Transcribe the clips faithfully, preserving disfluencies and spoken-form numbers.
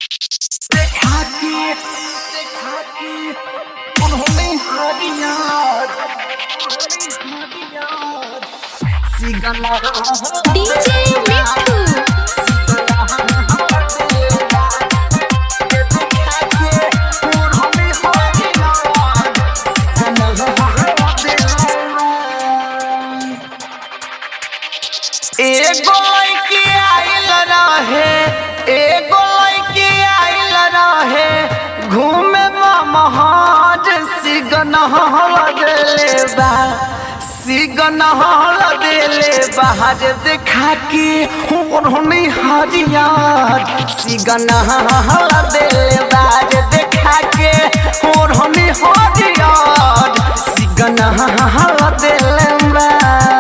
देखा के देखा के उन्होंने हरियार हरियार सिगला डीजे मिट्ठू एगो लड़की आइल रहे एगो लड़की आइल रहे घूमे महज सिगनहल देले बा सिगनहल देले बाहर देखा के उन्होंने हरियार सिगनहल देले बाहर देखा के उन्होंने हरियार सिगनहल देले बा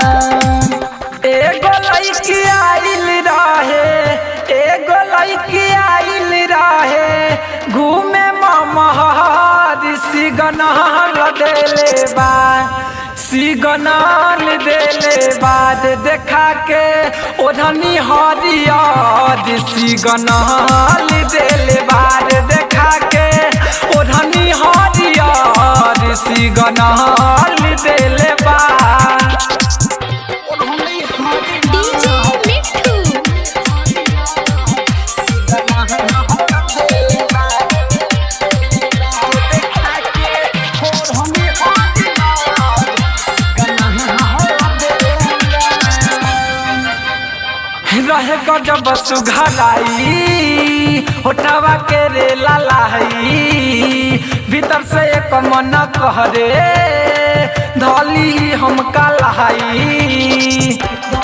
एगो लड़की आइल रहे एगो लड़की आइल रहे घूमे महर सिगनहल देले बा सिगनहल देले बाद देखा के ओढ़नी हरियर सिगनहल देले बाद देखा के ओढ़नी हरियर सिगनहल देले बा डीजे मिट्ठू रहे गजब सुघराई होठवा के रे लालाई भीतर से एक मन कहरे धली हमका लहाई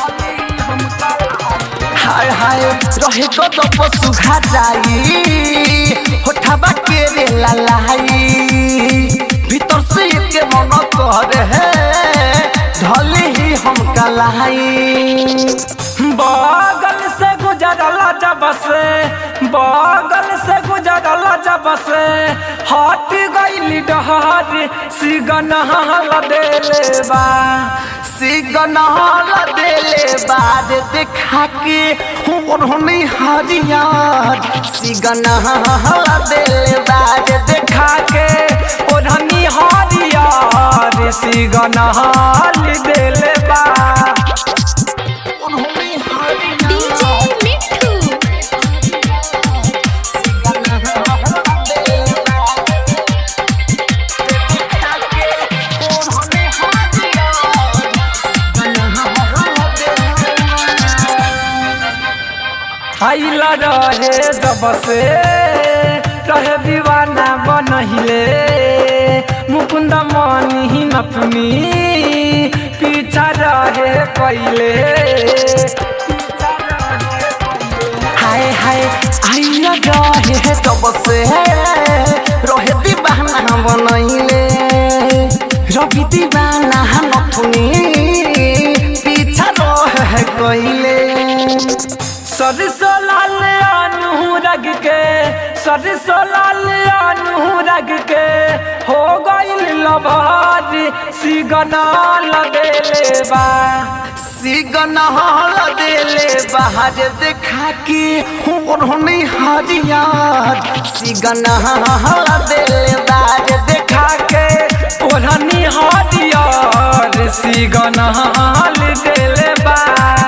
हाय हाय रहे गजब सुघराई होठवा के रे लालाई भीतर से एक मन कहरे धली हमका लहाई बगल से गुजरला जब से बगल से गुजरला जब से हट गइली डहर सिगनहल देले बा सिगनहल देले बाद देखा के उन्होंने हरियार सिगनहल देले बाद देखा के उन्होंने हरियार सिगनहल देले बा डीजे मिट्ठू आइला रहे जब से रहे दीवाना बनहिले मुकुंद मनी नथुनी पीछा रहे पहले हाय हाय आइला रहे जब से रहे दीवाना बनहिले रवि दीवाना नथुनी पीछा रहे कइले सरसो लाल अनुरग के सरसो लाल अनुरग के हो गइल लभार सिगनहल देले बा सिगनहल देले बाहर देखा के उन्होंने हरियार सिगनहल देले बाहर देखा के ओढ़नी हरियार सिगनहल देले बा।